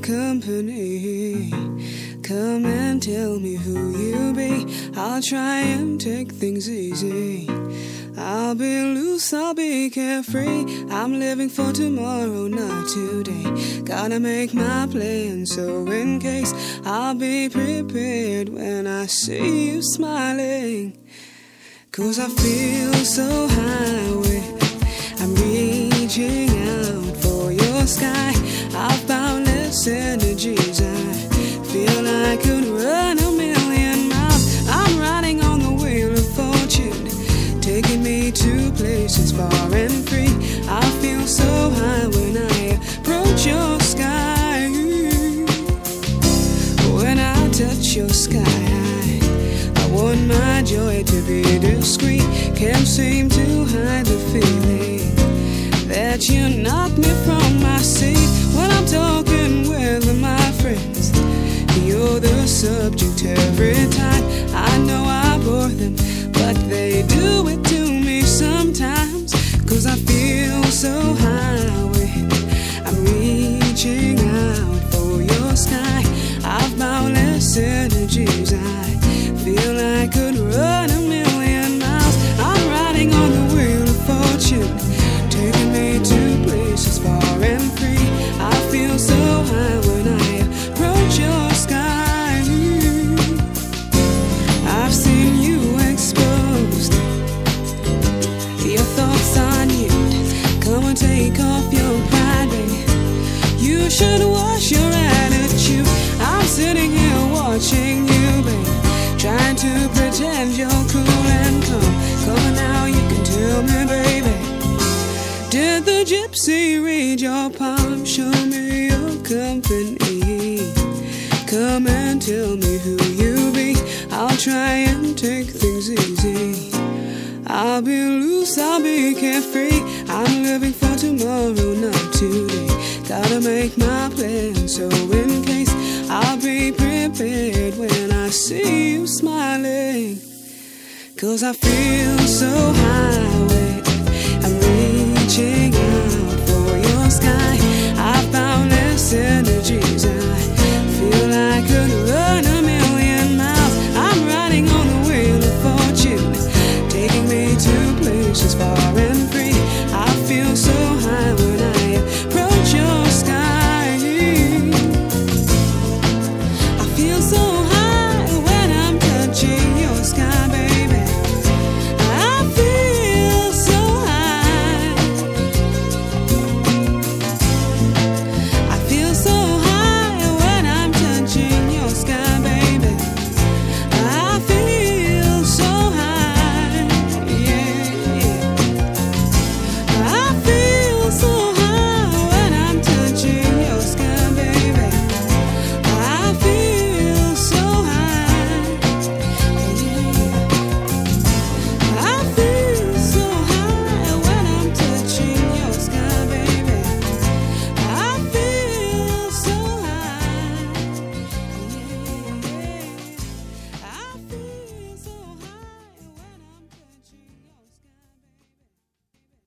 company. Come and tell me who you be. I'll try and take things easy. I'll be loose, I'll be carefree. I'm living for tomorrow, not today. Gotta make my plan, so in case I'll be prepared when I see you smiling. 'Cause I feel so high with, I'm reaching out for your sky. I've boundless energies. I feel I could run a million miles. I'm riding on the wheel of fortune, taking me to places far and free. I feel so high when I approach your sky. When I touch your sky, I want my joy to be discreet. Can't seem to hide the feeling that you knock me from my seat. When I'm talking with my friends, you're the subject every time. I know I bore them, but they do it to me sometimes. 'Cause I feel so high with, I'm reaching out for your sky. I've boundless energies. I feel I could run a million miles. I'm riding on the wheel of fortune, taking me to places far and free. I feel so high when I approach your sky. I've seen you exposed, your thoughts on you. Come and take off your pride, baby. You should wash your attitude. I'm sitting here watching you, baby, trying to pretend you're cool and calm. Come on now, you can tell me, baby, did the gypsy read your palm? Show me your company. Come and tell me who you be. I'll try and take things easy. I'll be loose, I'll be carefree. I'm living for tomorrow, not today. Gotta make my plan, so in case I'll be prepared when I see you smiling. 'Cause I feel so high with, I'm reaching out for your sky. I've boundless energy.